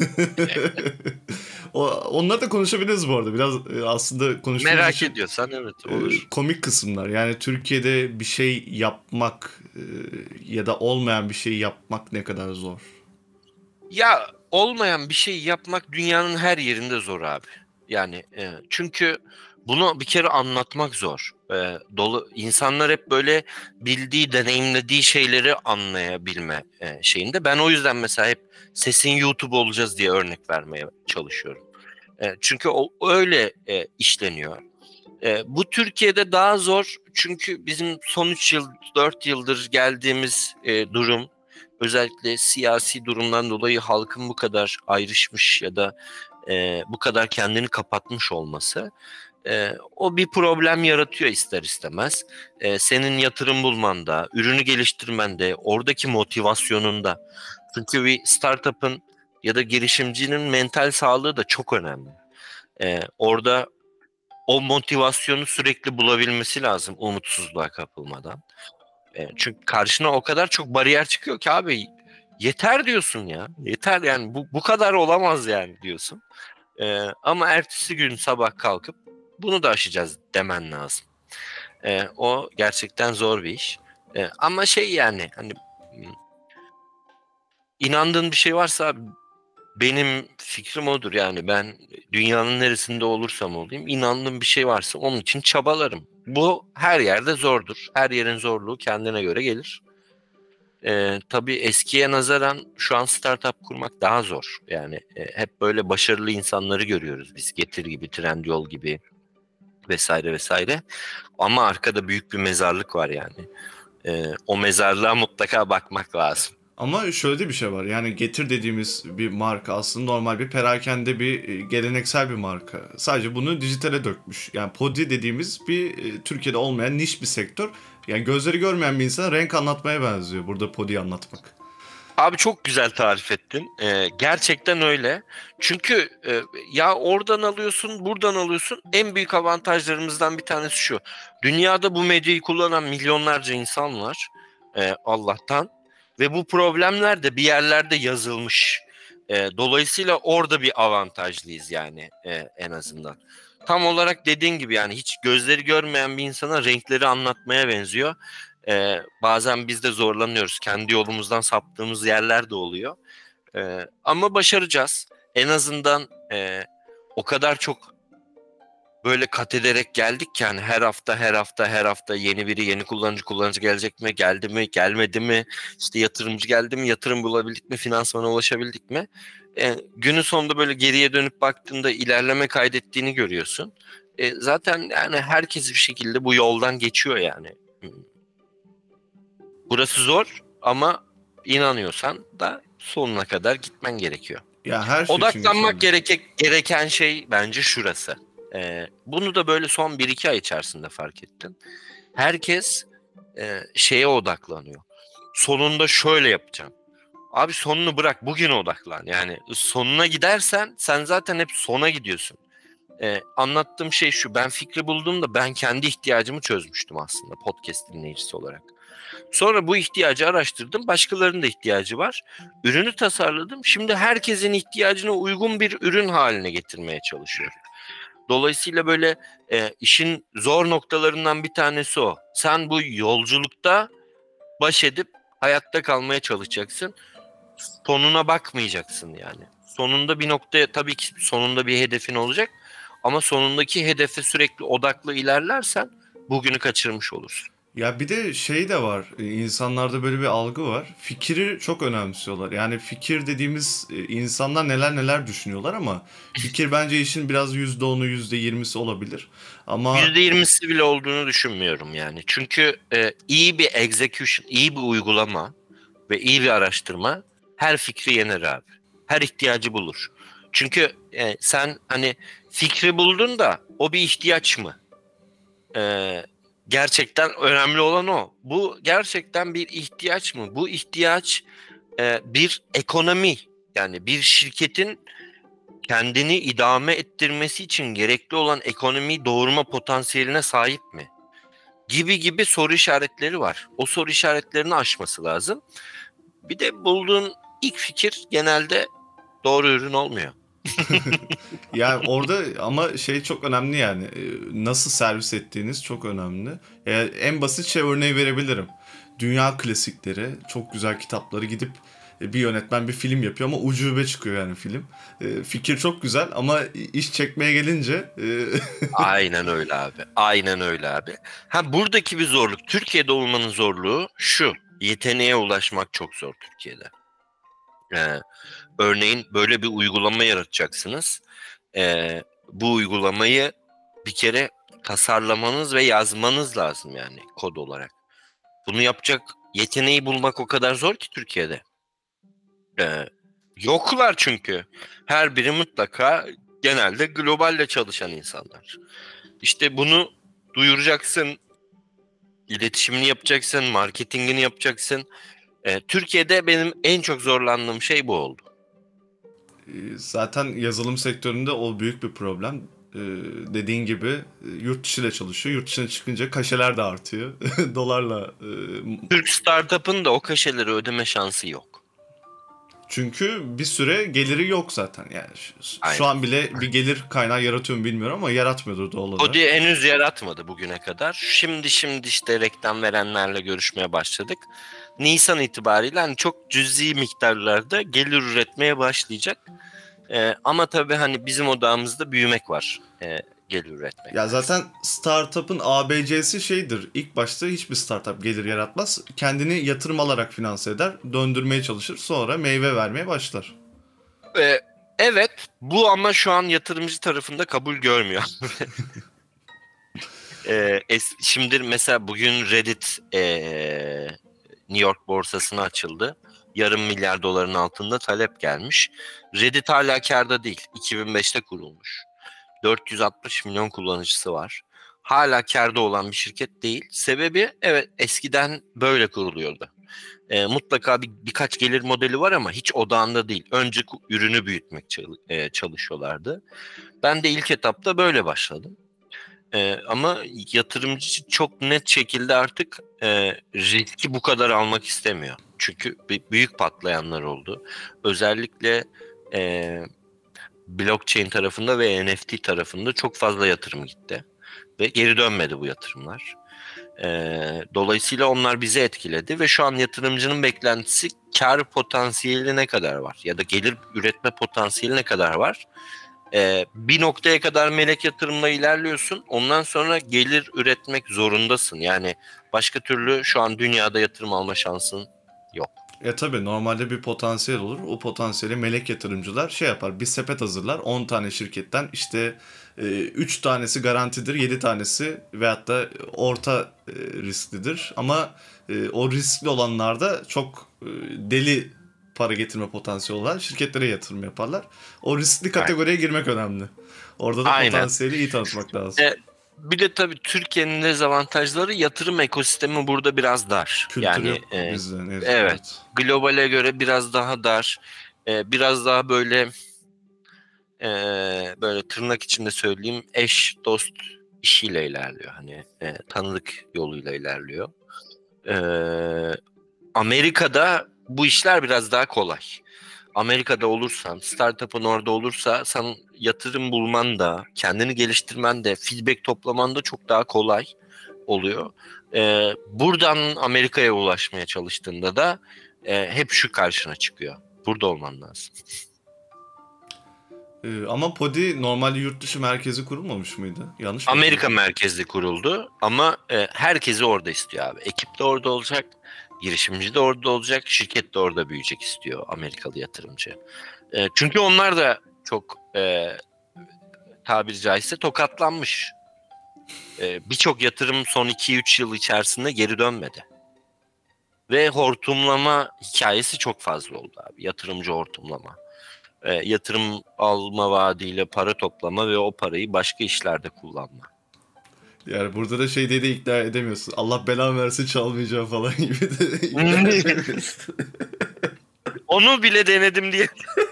[SPEAKER 1] Onları da konuşabiliriz bu arada. Biraz aslında konuşmamız
[SPEAKER 2] Merak
[SPEAKER 1] için
[SPEAKER 2] ediyorsan evet olur.
[SPEAKER 1] komik kısımlar. Yani Türkiye'de bir şey yapmak ya da olmayan bir şey yapmak ne kadar zor?
[SPEAKER 2] Ya olmayan bir şey yapmak dünyanın her yerinde zor abi. Yani çünkü bunu bir kere anlatmak zor. İnsanlar hep böyle bildiği, deneyimlediği şeyleri anlayabilme şeyinde. Ben o yüzden mesela hep sesin YouTube olacağız diye örnek vermeye çalışıyorum. Çünkü o öyle işleniyor. Bu Türkiye'de daha zor çünkü bizim son 3 yıl, 4 yıldır geldiğimiz durum, özellikle siyasi durumdan dolayı halkın bu kadar ayrışmış ya da bu kadar kendini kapatmış olması o bir problem yaratıyor ister istemez. Senin yatırım bulmanda, ürünü geliştirmende, oradaki motivasyonunda. Çünkü bir startup'ın ya da girişimcinin mental sağlığı da çok önemli. Orada o motivasyonu sürekli bulabilmesi lazım umutsuzluğa kapılmadan. Çünkü karşına o kadar çok bariyer çıkıyor ki abi yeter diyorsun ya. Yeter yani bu kadar olamaz yani diyorsun. Ama ertesi gün sabah kalkıp bunu da aşacağız demen lazım. O gerçekten zor bir iş. Ama şey yani hani inandığın bir şey varsa benim fikrim odur yani ben dünyanın neresinde olursam olayım inandığım bir şey varsa onun için çabalarım. Bu her yerde zordur. Her yerin zorluğu kendine göre gelir. Tabii eskiye nazaran şu an startup kurmak daha zor. Yani hep böyle başarılı insanları görüyoruz biz. Getir gibi, Trendyol gibi vesaire vesaire. Ama arkada büyük bir mezarlık var yani. O mezarlığa mutlaka bakmak lazım.
[SPEAKER 1] Ama şöyle de bir şey var. Yani Getir dediğimiz bir marka aslında normal bir perakende bir geleneksel bir marka. Sadece bunu dijitale dökmüş. Yani Podi dediğimiz bir Türkiye'de olmayan niş bir sektör. Yani gözleri görmeyen bir insana renk anlatmaya benziyor burada Podi'yi anlatmak.
[SPEAKER 2] Abi çok güzel tarif ettin. Gerçekten öyle. Çünkü ya oradan alıyorsun, buradan alıyorsun. En büyük avantajlarımızdan bir tanesi şu. Dünyada bu medyayı kullanan milyonlarca insan var. Allah'tan. Ve bu problemler de bir yerlerde yazılmış. Dolayısıyla orada bir avantajlıyız yani en azından. Tam olarak dediğin gibi yani hiç gözleri görmeyen bir insana renkleri anlatmaya benziyor. Bazen biz de zorlanıyoruz. Kendi yolumuzdan saptığımız yerler de oluyor. Ama başaracağız. En azından o kadar çok böyle kat ederek geldik ki yani her hafta yeni kullanıcı gelecek mi, geldi mi, gelmedi mi, işte yatırımcı geldi mi, yatırım bulabildik mi, finansmana ulaşabildik mi? Günün sonunda böyle geriye dönüp baktığında ilerleme kaydettiğini görüyorsun. Zaten yani herkes bir şekilde bu yoldan geçiyor yani. Burası zor ama inanıyorsan da sonuna kadar gitmen gerekiyor.
[SPEAKER 1] Ya her şey için
[SPEAKER 2] Odaklanmak
[SPEAKER 1] geçerli.
[SPEAKER 2] gereken şey bence şurası. Bunu da böyle son 1-2 ay içerisinde fark ettim. Herkes şeye odaklanıyor. Sonunda şöyle yapacağım. Abi sonunu bırak, bugüne odaklan. Yani sonuna gidersen sen zaten hep sona gidiyorsun. Anlattığım şey şu: ben fikri bulduğumda ben kendi ihtiyacımı çözmüştüm aslında podcast dinleyicisi olarak. Sonra bu ihtiyacı araştırdım. Başkalarının da ihtiyacı var. Ürünü tasarladım. Şimdi herkesin ihtiyacına uygun bir ürün haline getirmeye çalışıyorum. Dolayısıyla böyle işin zor noktalarından bir tanesi o. Sen bu yolculukta baş edip hayatta kalmaya çalışacaksın. Sonuna bakmayacaksın yani. Sonunda bir noktaya, tabii ki sonunda bir hedefin olacak. Ama sonundaki hedefe sürekli odaklı ilerlersen bugünü kaçırmış olursun.
[SPEAKER 1] Ya bir de şey de var. İnsanlarda böyle bir algı var. Fikri çok önemsiyorlar. Yani fikir dediğimiz insanlar neler neler düşünüyorlar ama fikir bence işin biraz %10'u %20'si olabilir. Ama
[SPEAKER 2] %20'si bile olduğunu düşünmüyorum yani. Çünkü iyi bir execution, iyi bir uygulama ve iyi bir araştırma her fikri yener abi. Her ihtiyacı bulur. Çünkü sen hani fikri buldun da o bir ihtiyaç mı? Gerçekten önemli olan o. Bu gerçekten bir ihtiyaç mı? Bu ihtiyaç bir ekonomi, yani bir şirketin kendini idame ettirmesi için gerekli olan ekonomiyi doğurma potansiyeline sahip mi? Gibi gibi soru işaretleri var. O soru işaretlerini aşması lazım. Bir de bulduğun ilk fikir genelde doğru ürün olmuyor.
[SPEAKER 1] yani orada ama şey çok önemli yani. Nasıl servis ettiğiniz çok önemli. En basit şey örneği verebilirim. Dünya klasikleri, çok güzel kitapları gidip bir yönetmen bir film yapıyor ama ucube çıkıyor yani film. Fikir çok güzel ama iş çekmeye gelince
[SPEAKER 2] Aynen öyle abi. Aynen öyle abi. Ha, buradaki bir zorluk. Türkiye'de olmanın zorluğu şu: yeteneğe ulaşmak çok zor Türkiye'de. Ee, Örneğin böyle bir uygulama yaratacaksınız. Bu uygulamayı bir kere tasarlamanız ve yazmanız lazım, yani kod olarak. Bunu yapacak yeteneği bulmak o kadar zor ki Türkiye'de. Ee, Yoklar çünkü. Her biri mutlaka genelde globalle çalışan insanlar. İşte bunu duyuracaksın, iletişimini yapacaksın, marketingini yapacaksın. Türkiye'de benim en çok zorlandığım şey bu oldu.
[SPEAKER 1] zaten yazılım sektöründe o büyük bir problem. Dediğin gibi yurt dışı ile çalışıyor. Yurt dışına çıkınca kaşeler de artıyor. Dolarla.
[SPEAKER 2] Türk startup'ın da o kaşeleri ödeme şansı yok.
[SPEAKER 1] Çünkü bir süre geliri yok zaten. Yani şu
[SPEAKER 2] Aynen.
[SPEAKER 1] an bile bir gelir kaynağı yaratıyor mu bilmiyorum ama yaratmıyordur doğal olarak.
[SPEAKER 2] Kodi henüz yaratmadı bugüne kadar. Şimdi işte reklam verenlerle görüşmeye başladık. Nisan itibariyle hani çok cüzi miktarlarda gelir üretmeye başlayacak. Ama tabii hani bizim odağımızda büyümek var. Gelir üretmek.
[SPEAKER 1] Ya zaten startup'ın ABC'si şeydir. İlk başta hiçbir startup gelir yaratmaz. Kendini yatırım alarak finanse eder. Döndürmeye çalışır. Sonra meyve vermeye başlar.
[SPEAKER 2] Evet, bu ama şu an yatırımcı tarafında kabul görmüyor. Şimdi mesela bugün Reddit New York borsasına açıldı. Yarım milyar doların altında talep gelmiş. Reddit hala kârda değil. 2005'te kurulmuş. 460 milyon kullanıcısı var. Hala kârda olan bir şirket değil. Sebebi, evet, eskiden böyle kuruluyordu. Mutlaka birkaç gelir modeli var ama hiç odağında değil. Önce ürünü büyütmek çalışıyorlardı. Ben de ilk etapta böyle başladım. Ama yatırımcı çok net şekilde artık riski bu kadar almak istemiyor. Çünkü büyük patlayanlar oldu. Özellikle e, blockchain tarafında ve NFT tarafında çok fazla yatırım gitti. Ve geri dönmedi bu yatırımlar. Dolayısıyla onlar bizi etkiledi ve şu an yatırımcının beklentisi kar potansiyeli ne kadar var ya da gelir üretme potansiyeli ne kadar var? Bir noktaya kadar melek yatırımla ilerliyorsun. Ondan sonra gelir üretmek zorundasın. Yani başka türlü şu an dünyada yatırım alma şansın yok.
[SPEAKER 1] Tabii normalde bir potansiyel olur. O potansiyeli melek yatırımcılar şey yapar. Bir sepet hazırlar. 10 tane şirketten işte 3 tanesi garantidir. 7 tanesi veyahut da orta risklidir. Ama o riskli olanlarda çok deli para getirme potansiyeli olan şirketlere yatırım yaparlar. O riskli kategoriye girmek önemli. Orada da
[SPEAKER 2] Aynen.
[SPEAKER 1] potansiyeli iyi tanıtmak lazım.
[SPEAKER 2] Bir de tabii Türkiye'nin dezavantajları, yatırım ekosistemi burada biraz dar.
[SPEAKER 1] Kültür
[SPEAKER 2] Yani
[SPEAKER 1] yok bizde. Ne yazık ki,
[SPEAKER 2] evet,
[SPEAKER 1] evet.
[SPEAKER 2] globale göre biraz daha dar. Biraz daha böyle böyle tırnak içinde söyleyeyim eş dost işiyle ilerliyor. Hani tanıdık yoluyla ilerliyor. Amerika'da bu işler biraz daha kolay. Amerika'da olursan, startup'ın orada olursa sen yatırım bulman da, kendini geliştirmen de, feedback toplaman da çok daha kolay oluyor. Buradan Amerika'ya ulaşmaya çalıştığında da hep şu karşına çıkıyor. Burada olman lazım.
[SPEAKER 1] Ama Podi normalde yurt dışı merkezi kurulmamış mıydı? Yanlış mı
[SPEAKER 2] Amerika
[SPEAKER 1] hatırlıyorum?
[SPEAKER 2] merkezli kuruldu ama herkesi orada istiyor abi. Ekip de orada olacak, girişimci de orada olacak, şirket de orada büyüyecek istiyor Amerikalı yatırımcı. Çünkü onlar da çok tabiri caizse tokatlanmış. Birçok yatırım son 2-3 yıl içerisinde geri dönmedi. Ve hortumlama hikayesi çok fazla oldu abi. Yatırımcı hortumlama. Yatırım alma vaadiyle para toplama ve o parayı başka işlerde kullanma.
[SPEAKER 1] Yani burada da şey diye de ikna edemiyorsun. Allah belamı versin çalmayacağım falan gibi de ikna edemiyorsun.
[SPEAKER 2] Onu bile denedim diye.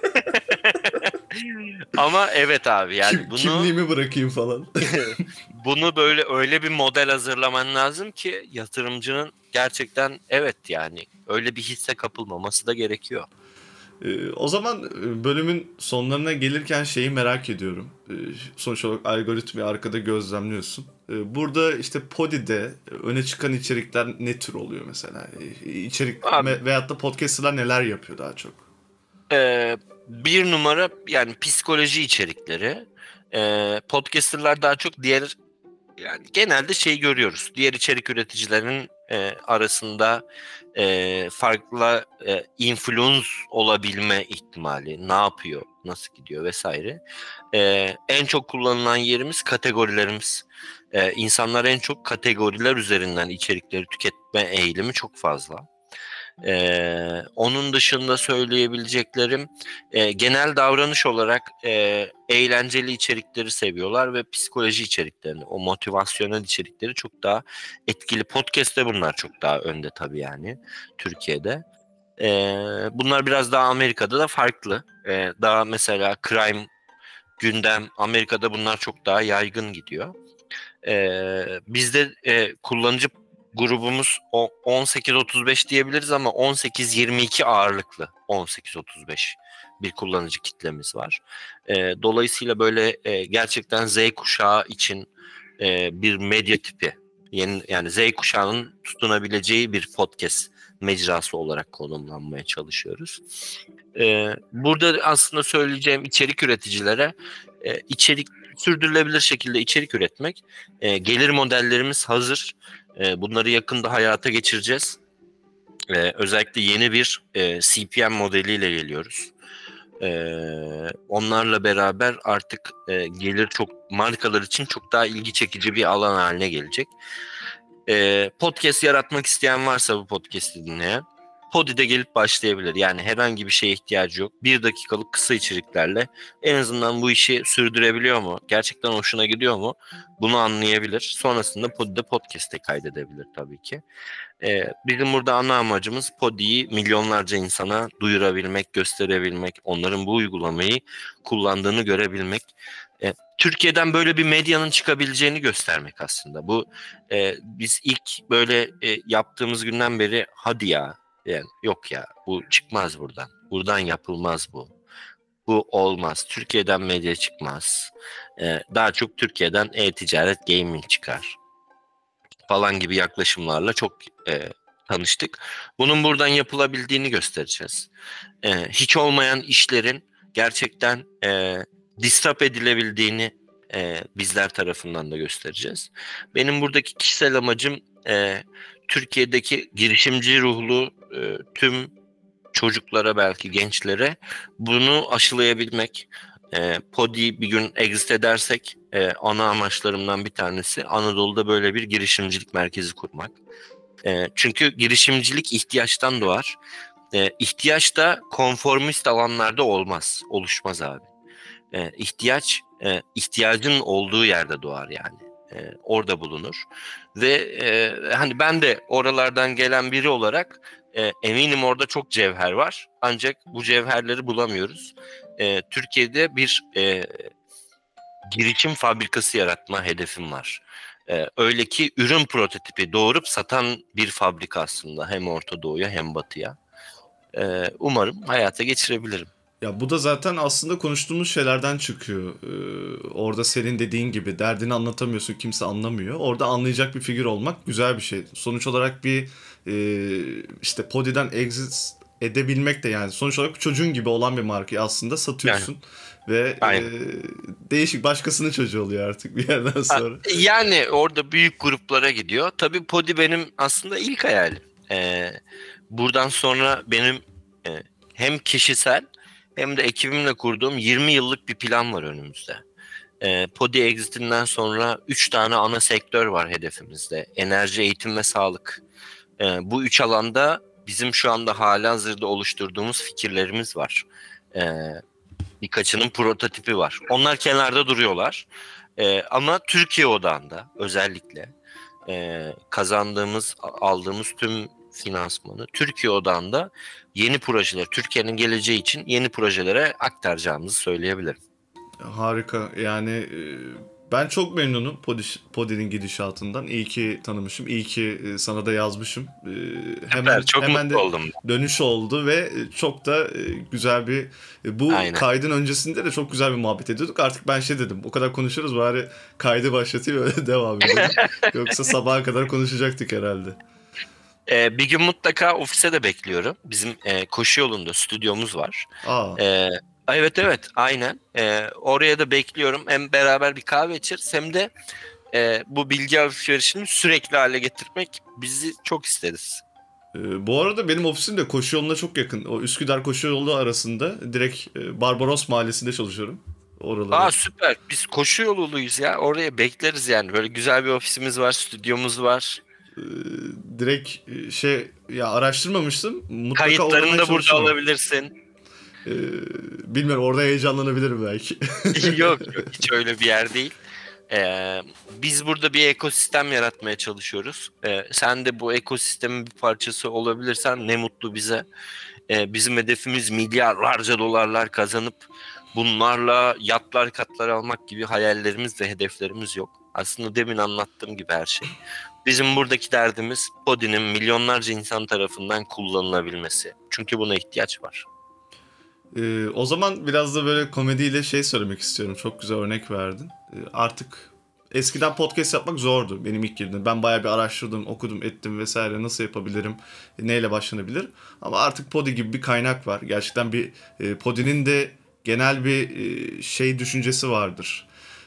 [SPEAKER 2] Ama evet abi yani
[SPEAKER 1] Kimliğimi bırakayım falan.
[SPEAKER 2] bunu böyle öyle bir model hazırlaman lazım ki yatırımcının gerçekten evet yani öyle bir hisse kapılmaması da gerekiyor.
[SPEAKER 1] O zaman bölümün sonlarına gelirken şeyi merak ediyorum. Sonuç olarak algoritmayı arkada gözlemliyorsun. Burada işte Podi'de öne çıkan içerikler ne tür oluyor mesela? İçerik
[SPEAKER 2] Abi,
[SPEAKER 1] veyahut da podcasterlar neler yapıyor daha çok?
[SPEAKER 2] bir numara yani psikoloji içerikleri. Podcasterlar daha çok diğer yani genelde şey görüyoruz. Diğer içerik üreticilerin arasında farklı influence olabilme ihtimali, ne yapıyor, nasıl gidiyor vesaire. En çok kullanılan yerimiz kategorilerimiz. İnsanlar en çok kategoriler üzerinden içerikleri tüketme eğilimi çok fazla. Onun dışında söyleyebileceklerim genel davranış olarak eğlenceli içerikleri seviyorlar ve psikoloji içeriklerini, o motivasyonel içerikleri çok daha etkili. Podcast'te bunlar çok daha önde tabii yani Türkiye'de. Bunlar biraz daha Amerika'da da farklı. Daha mesela crime, gündem Amerika'da bunlar çok daha yaygın gidiyor. Bizde kullanıcı grubumuz 18-35 diyebiliriz ama 18-22 ağırlıklı 18-35 bir kullanıcı kitlemiz var. Dolayısıyla böyle gerçekten Z kuşağı için bir medya tipi yani Z kuşağının tutunabileceği bir podcast mecrası olarak konumlanmaya çalışıyoruz. Burada aslında söyleyeceğim içerik üreticilere içerik sürdürülebilir şekilde içerik üretmek. Gelir modellerimiz hazır. Bunları yakında hayata geçireceğiz. Özellikle yeni bir CPM modeliyle geliyoruz. Onlarla beraber artık gelir çok markalar için çok daha ilgi çekici bir alan haline gelecek. Podcast yaratmak isteyen varsa bu podcast'i dinleyen Podi'de gelip başlayabilir. Yani herhangi bir şeye ihtiyacı yok. 1 dakikalık kısa içeriklerle en azından bu işi sürdürebiliyor mu? Gerçekten hoşuna gidiyor mu? Bunu anlayabilir. Sonrasında Podi'de podcast'e kaydedebilir tabii ki. Bizim burada ana amacımız Podi'yi milyonlarca insana duyurabilmek, gösterebilmek, onların bu uygulamayı kullandığını görebilmek. Türkiye'den böyle bir medyanın çıkabileceğini göstermek aslında. Bu biz ilk böyle yaptığımız günden beri hadi ya yani yok ya bu çıkmaz buradan. Buradan yapılmaz bu. Bu olmaz. Türkiye'den medya çıkmaz. Daha çok Türkiye'den e-ticaret, gaming çıkar falan gibi yaklaşımlarla çok tanıştık. Bunun buradan yapılabildiğini göstereceğiz. Hiç olmayan işlerin gerçekten disrupt edilebildiğini bizler tarafından da göstereceğiz. Benim buradaki kişisel amacım Türkiye'deki girişimci ruhlu tüm çocuklara belki gençlere bunu aşılayabilmek. Podi bir gün exit edersek ana amaçlarımdan bir tanesi Anadolu'da böyle bir girişimcilik merkezi kurmak. Çünkü girişimcilik ihtiyaçtan doğar. İhtiyaç da konformist alanlarda olmaz, oluşmaz abi. İhtiyaç ihtiyacın olduğu yerde doğar yani. Orada bulunur. Ve hani ben de oralardan gelen biri olarak eminim orada çok cevher var. Ancak bu cevherleri bulamıyoruz. Türkiye'de bir girişim fabrikası yaratma hedefim var. Öyle ki ürün prototipi doğurup satan bir fabrika aslında, hem Orta Doğu'ya hem Batı'ya. Umarım hayata geçirebilirim.
[SPEAKER 1] Ya bu da zaten aslında konuştuğumuz şeylerden çıkıyor. Orada senin dediğin gibi derdini anlatamıyorsun, kimse anlamıyor. Orada anlayacak bir figür olmak güzel bir şey. Sonuç olarak bir işte Podi'den exit edebilmek de, yani sonuç olarak çocuğun gibi olan bir markayı aslında satıyorsun. Ve
[SPEAKER 2] Aynen.
[SPEAKER 1] değişik başkasının çocuğu oluyor artık bir yerden sonra.
[SPEAKER 2] Yani orada büyük gruplara gidiyor. Tabii Podi benim aslında ilk hayalim. Buradan sonra benim hem kişisel hem de ekibimle kurduğum 20 yıllık bir plan var önümüzde. Podi Exit'inden sonra 3 tane ana sektör var hedefimizde. Enerji, eğitim ve sağlık. Bu 3 alanda bizim şu anda halihazırda oluşturduğumuz fikirlerimiz var. Birkaçının prototipi var. Onlar kenarda duruyorlar. Ama Türkiye odağında özellikle aldığımız tüm finansmanı Türkiye odağında yeni projeler, Türkiye'nin geleceği için yeni projelere aktaracağımızı söyleyebilirim.
[SPEAKER 1] Harika. Yani ben çok memnunum Podi'nin gidişatından. İyi ki tanımışım. İyi ki sana da yazmışım.
[SPEAKER 2] Süper, çok
[SPEAKER 1] Hemen
[SPEAKER 2] mutlu
[SPEAKER 1] de
[SPEAKER 2] oldum.
[SPEAKER 1] dönüş oldu ve çok da güzel bir bu
[SPEAKER 2] Aynen.
[SPEAKER 1] kaydın öncesinde de çok güzel bir muhabbet ediyorduk. Artık ben şey dedim. O kadar konuşuruz, bari kaydı başlatayım öyle devam edelim. Yoksa sabaha kadar konuşacaktık herhalde.
[SPEAKER 2] Bir gün mutlaka ofise de bekliyorum. Bizim koşu yolunda stüdyomuz var.
[SPEAKER 1] Aa.
[SPEAKER 2] Evet, aynen. Oraya da bekliyorum. Hem beraber bir kahve içeriz hem de bu bilgi alışverişini sürekli hale getirmek bizi çok isteriz.
[SPEAKER 1] Bu arada benim ofisim de koşu yoluna çok yakın. O Üsküdar koşu yolu arasında direkt Barbaros Mahallesi'nde çalışıyorum. Oraları.
[SPEAKER 2] Süper. Biz koşu yoluluyuz ya. Oraya bekleriz yani. Böyle güzel bir ofisimiz var, stüdyomuz var.
[SPEAKER 1] Ee, Direkt şey ya, araştırmamıştım. Mutlaka
[SPEAKER 2] Kayıtlarını
[SPEAKER 1] uğramaya
[SPEAKER 2] da burada
[SPEAKER 1] çalışırım.
[SPEAKER 2] alabilirsin.
[SPEAKER 1] Ee, Bilmiyorum, orada heyecanlanabilirim belki.
[SPEAKER 2] Yok, hiç öyle bir yer değil. Biz burada bir ekosistem yaratmaya çalışıyoruz. Sen de bu ekosistemin bir parçası olabilirsen ne mutlu bize. Bizim hedefimiz milyarlarca dolarlar kazanıp bunlarla yatlar katlar almak gibi hayallerimiz ve hedeflerimiz yok. Aslında demin anlattığım gibi her şey. Bizim buradaki derdimiz Podi'nin milyonlarca insan tarafından kullanılabilmesi. Çünkü buna ihtiyaç var.
[SPEAKER 1] O zaman biraz da böyle komediyle şey söylemek istiyorum. Çok güzel örnek verdin. Artık eskiden podcast yapmak zordu benim ilk girdiğimde. Ben bayağı bir araştırdım, okudum, ettim vesaire. Nasıl yapabilirim, neyle başlanabilir. Ama artık Podi gibi bir kaynak var. Gerçekten bir Podi'nin de genel bir şey düşüncesi vardır.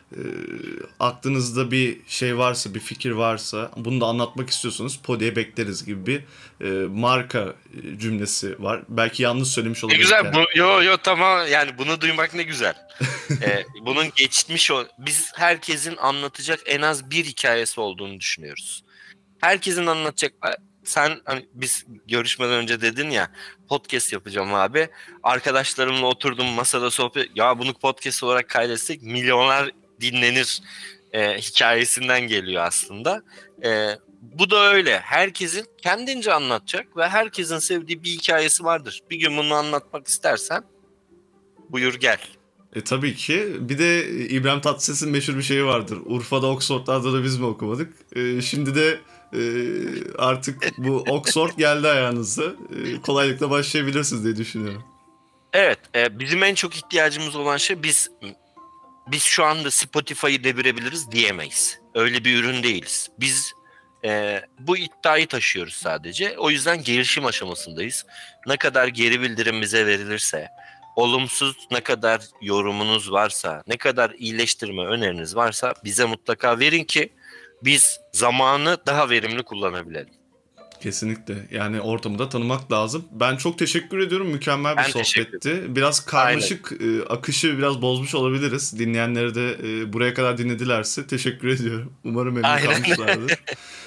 [SPEAKER 1] Aklınızda bir şey varsa, bir fikir varsa, bunu da anlatmak istiyorsanız Podi'ye bekleriz gibi bir marka cümlesi var. Belki yanlış söylemiş
[SPEAKER 2] Ne
[SPEAKER 1] olabilirim.
[SPEAKER 2] güzel. Yo tamam, yani bunu duymak ne güzel. Bunun biz herkesin anlatacak en az bir hikayesi olduğunu düşünüyoruz. Herkesin anlatacak. Sen hani biz görüşmeden önce dedin ya, podcast yapacağım abi. Arkadaşlarımla oturdum masada sohbet. Ya bunu podcast olarak kaydetsek milyonlar dinlenir hikayesinden geliyor aslında. Bu da öyle. Herkesin kendince anlatacak ve herkesin sevdiği bir hikayesi vardır. Bir gün bunu anlatmak istersen buyur gel.
[SPEAKER 1] Tabii ki. Bir de İbrahim Tatlıses'in meşhur bir şeyi vardır. Urfa'da Oxford'larda da biz mi okumadık? Şimdi de artık bu Oxford geldi ayağınıza. Kolaylıkla başlayabilirsiniz diye düşünüyorum.
[SPEAKER 2] Evet, bizim en çok ihtiyacımız olan şey biz şu anda Spotify'ı devirebiliriz diyemeyiz. Öyle bir ürün değiliz. Biz bu iddiayı taşıyoruz sadece. O yüzden gelişim aşamasındayız. Ne kadar geri bildirim bize verilirse, olumsuz ne kadar yorumunuz varsa, ne kadar iyileştirme öneriniz varsa bize mutlaka verin ki biz zamanı daha verimli kullanabilelim.
[SPEAKER 1] Kesinlikle. Yani ortamı da tanımak lazım. Ben çok teşekkür ediyorum. Mükemmel bir
[SPEAKER 2] Ben teşekkür
[SPEAKER 1] sohbetti. Biraz karmaşık, akışı biraz bozmuş olabiliriz. Dinleyenleri de buraya kadar dinledilerse teşekkür ediyorum. Umarım memnun kalmışlardır.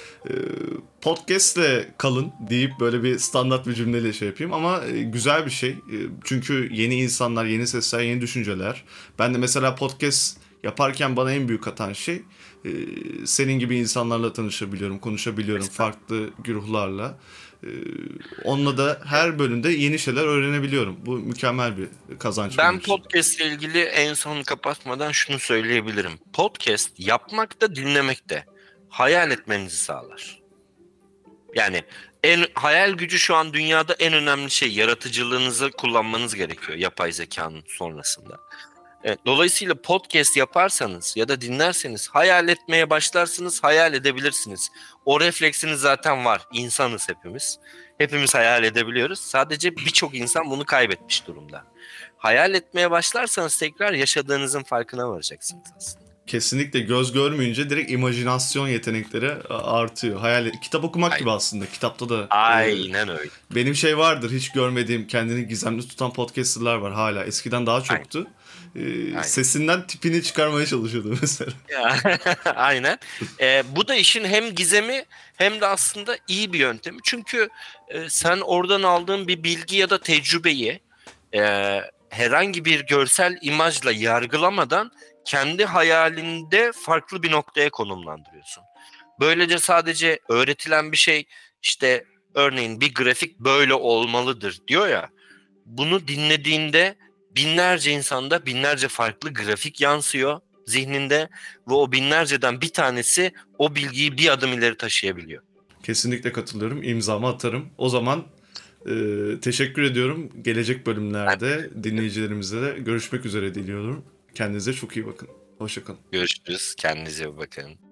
[SPEAKER 1] Podcast'le kalın deyip böyle bir standart bir cümleyle şey yapayım ama güzel bir şey. Çünkü yeni insanlar, yeni sesler, yeni düşünceler. Ben de mesela podcast yaparken bana en büyük atan şey senin gibi insanlarla tanışabiliyorum, konuşabiliyorum farklı güruhlarla. Onunla da her bölümde yeni şeyler öğrenebiliyorum. Bu mükemmel bir kazanç benim
[SPEAKER 2] Ben
[SPEAKER 1] için.
[SPEAKER 2] podcast ile ilgili en son kapatmadan şunu söyleyebilirim. Podcast yapmak da dinlemek de hayal etmenizi sağlar. Yani hayal gücü şu an dünyada en önemli şey. Yaratıcılığınızı kullanmanız gerekiyor yapay zekanın sonrasında. Evet, dolayısıyla podcast yaparsanız ya da dinlerseniz hayal etmeye başlarsınız, hayal edebilirsiniz. O refleksiniz zaten var. İnsanız hepimiz. Hepimiz hayal edebiliyoruz. Sadece birçok insan bunu kaybetmiş durumda. Hayal etmeye başlarsanız tekrar yaşadığınızın farkına varacaksınız aslında.
[SPEAKER 1] Kesinlikle göz görmeyince direkt imajinasyon yetenekleri artıyor. Kitap okumak gibi aslında. Kitapta da
[SPEAKER 2] Aynen öyle.
[SPEAKER 1] benim şey vardır, hiç görmediğim kendini gizemli tutan podcasterlar var hala. Eskiden daha çoktu.
[SPEAKER 2] Aynen.
[SPEAKER 1] Sesinden tipini çıkarmaya çalışıyordu mesela.
[SPEAKER 2] Aynen. Bu da işin hem gizemi hem de aslında iyi bir yöntemi. Çünkü sen oradan aldığın bir bilgi ya da tecrübeyi herhangi bir görsel imajla yargılamadan kendi hayalinde farklı bir noktaya konumlandırıyorsun. Böylece sadece öğretilen bir şey, işte örneğin bir grafik böyle olmalıdır diyor ya, bunu dinlediğinde binlerce insanda binlerce farklı grafik yansıyor zihninde ve o binlerceden bir tanesi o bilgiyi bir adım ileri taşıyabiliyor.
[SPEAKER 1] Kesinlikle katılıyorum. İmzamı atarım. O zaman teşekkür ediyorum. Gelecek bölümlerde dinleyicilerimizle de görüşmek üzere diliyorum. Kendinize çok iyi bakın. Hoşça kalın.
[SPEAKER 2] Görüşürüz. Kendinize iyi bakın.